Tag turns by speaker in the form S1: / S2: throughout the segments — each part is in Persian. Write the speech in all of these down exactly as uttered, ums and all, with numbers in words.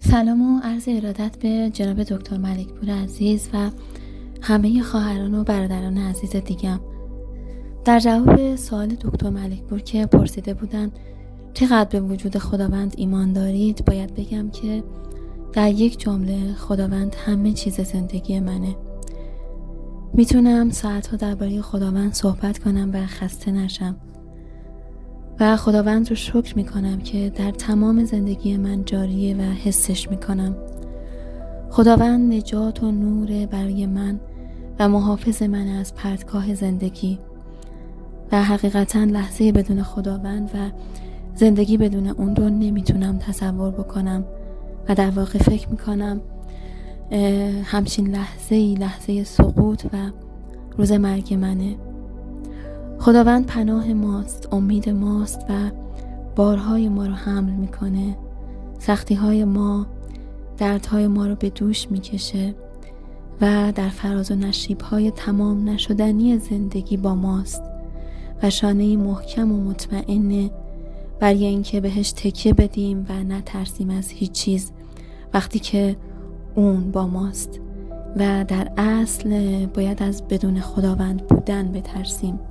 S1: سلام و عرض ارادت به جناب دکتر ملکپور عزیز و همه خواهران و برادران عزیز دیگم. در جواب سوال دکتر ملکپور که پرسیده بودن چقدر به وجود خداوند ایمان دارید، باید بگم که در یک جمله خداوند همه چیز زندگی منه. میتونم ساعتها درباره خداوند صحبت کنم و خسته نشم و خداوند رو شکر میکنم که در تمام زندگی من جاریه و حسش میکنم. خداوند نجات و نور برای من و محافظ من از پرتگاه زندگی و حقیقتا لحظه بدون خداوند و زندگی بدون اون رو نمیتونم تصور بکنم و در واقع فکر میکنم همچین لحظه ای لحظه سقوط و روز مرگ منه. خداوند پناه ماست، امید ماست و بارهای ما رو حمل میکنه، سختیهای ما، دردهای ما رو به دوش میکشه و در فراز و نشیبهای تمام نشدنی زندگی با ماست و شانه محکم و مطمئنه برای اینکه بهش تکیه بدیم و نترسیم از هیچ چیز وقتی که اون با ماست و در اصل باید از بدون خداوند بودن بترسیم.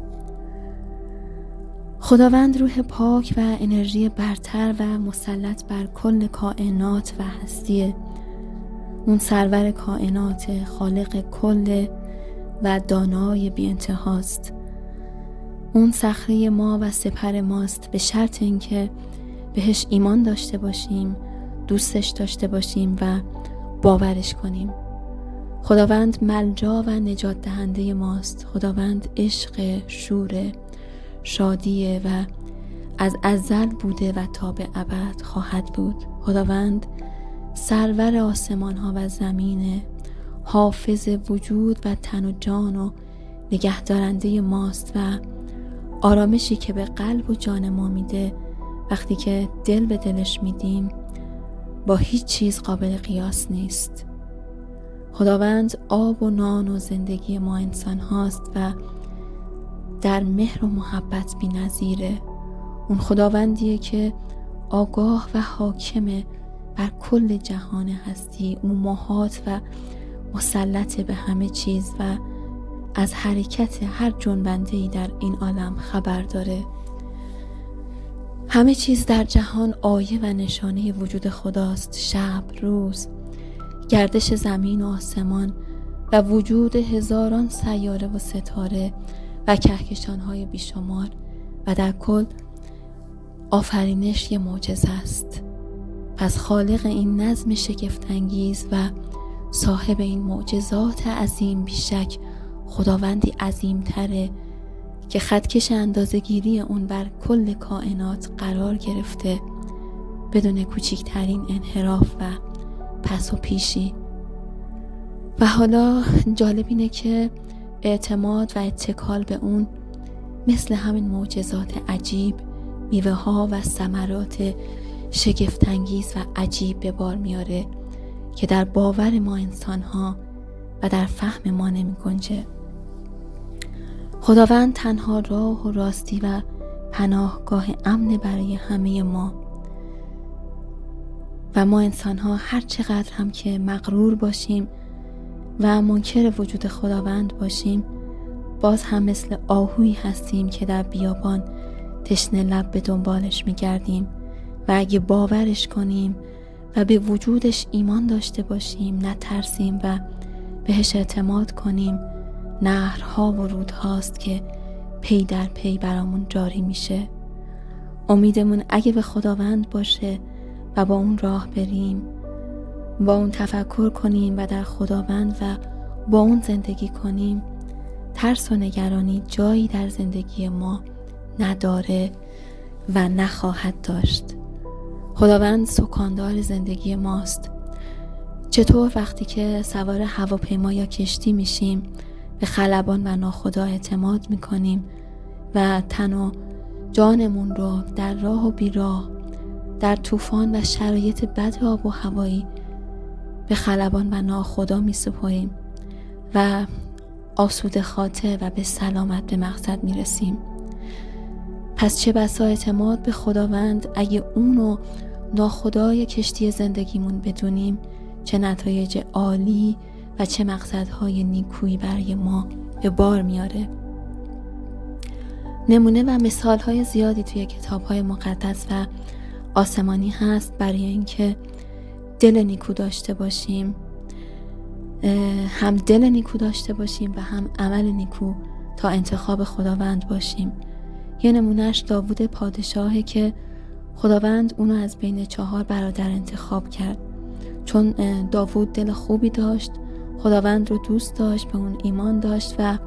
S1: خداوند روح پاک و انرژی برتر و مسلط بر کل کائنات و هستیه. اون سرور کائنات، خالق کل و دانای بی انتهاست. اون صخره ما و سپر ماست، به شرط اینکه بهش ایمان داشته باشیم، دوستش داشته باشیم و باورش کنیم. خداوند ملجا و نجات دهنده ماست. خداوند عشق، شور، شادیه و از ازل بوده و تا به ابد خواهد بود. خداوند سرور آسمان ها و زمینه، حافظ وجود و تن و جان و نگهدارنده ماست و آرامشی که به قلب و جان ما میده وقتی که دل به دلش میدیم با هیچ چیز قابل قیاس نیست. خداوند آب و نان و زندگی ما انسان هاست و در مهر و محبت بی نظیره. اون خداوندیه که آگاه و حاکمه بر کل جهان هستی. اون محاط و مسلط به همه چیز و از حرکت هر جنبنده‌ای در این عالم خبر داره. همه چیز در جهان آیه و نشانه وجود خداست. شب، روز، گردش زمین و آسمان و وجود هزاران سیاره و ستاره و کهکشان‌های بیشمار و در کل آفرینش یه معجزه است. پس خالق این نظم شگفت‌انگیز و صاحب این معجزات عظیم بیشک خداوندی عظیم‌تره که خطکش اندازه‌گیری اون بر کل کائنات قرار گرفته بدون کوچکترین انحراف و پس و پیشی. و حالا جالب اینه که اعتماد و اتکال به اون مثل همین معجزات عجیب میوه ها و ثمرات شگفت‌انگیز و عجیب به بار میاره که در باور ما انسان ها و در فهم ما نمی گنجه. خداوند تنها راه و راستی و پناهگاه امن برای همه ما و ما انسان ها هر چقدر هم که مغرور باشیم و منکر وجود خداوند باشیم، باز هم مثل آهویی هستیم که در بیابان تشنه لب به دنبالش میگردیم و اگه باورش کنیم و به وجودش ایمان داشته باشیم، نترسیم و بهش اعتماد کنیم، نهرها و رودهاست که پی در پی برامون جاری میشه. امیدمون اگه به خداوند باشه و با اون راه بریم، با اون تفکر کنیم و در خداوند و با اون زندگی کنیم، ترس و نگرانی جایی در زندگی ما نداره و نخواهد داشت. خداوند سکاندار زندگی ماست. چطور وقتی که سوار هواپیما یا کشتی میشیم به خلبان و ناخدا اعتماد میکنیم و تن و جانمون رو در راه و بی راه، در طوفان و شرایط بد آب و هوایی به خلبان و ناخدا می سپاریم و آسوده خاطر و به سلامت به مقصد می رسیم. پس چه بسا اعتماد به خداوند اگه اونو ناخدای کشتی زندگیمون بدونیم چه نتایج عالی و چه مقصدهای نیکویی برای ما به بار میاره. نمونه و مثالهای زیادی توی کتابهای مقدس و آسمانی هست برای اینکه دل نیکو داشته باشیم، هم دل نیکو داشته باشیم و هم عمل نیکو تا انتخاب خداوند باشیم. یه نمونهش داوود پادشاهه که خداوند اونو از بین چهار برادر انتخاب کرد. چون داوود دل خوبی داشت، خداوند رو دوست داشت، به اون ایمان داشت و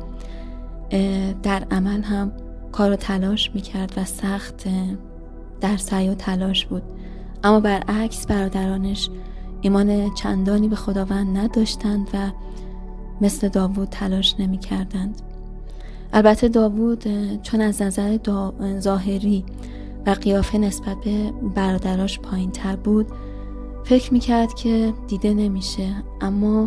S1: در عمل هم کار و تلاش میکرد و سخت در سعی و تلاش بود. اما برعکس برادرانش ایمان چندانی به خداوند نداشتند و مثل داوود تلاش نمی کردند. البته داوود چون از نظر ظاهری و قیافه نسبت به برادراش پایین تر بود، فکر می کرد که دیده نمیشه، اما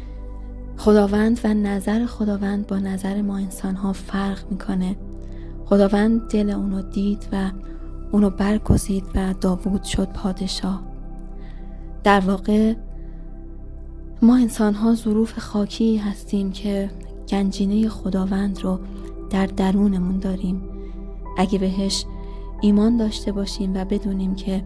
S1: خداوند و نظر خداوند با نظر ما انسان ها فرق میکنه. خداوند دل اونو دید و اونو برگزید و داوود شد پادشاه. در واقع ما انسان ها ظروف خاکی هستیم که گنجینه خداوند رو در درونمون داریم. اگه بهش ایمان داشته باشیم و بدونیم که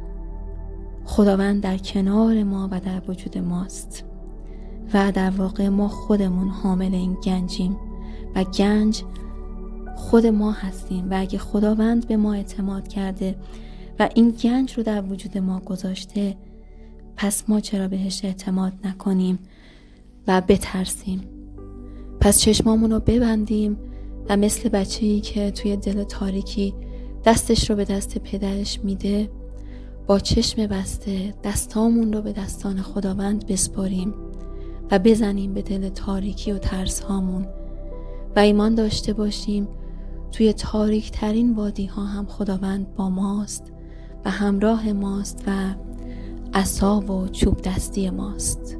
S1: خداوند در کنار ما و در وجود ماست و در واقع ما خودمون حامل این گنجیم و گنج خود ما هستیم و اگه خداوند به ما اعتماد کرده و این گنج رو در وجود ما گذاشته، پس ما چرا بهش اعتماد نکنیم و بترسیم؟ پس چشمامون رو ببندیم و مثل بچه‌ای که توی دل تاریکی دستش رو به دست پدرش میده، با چشم بسته دستامون رو به دستان خداوند بسپاریم و بزنیم به دل تاریکی و ترس هامون و ایمان داشته باشیم توی تاریک ترین وادی ها هم خداوند با ماست و همراه ماست و عصا و چوب دستی ماست.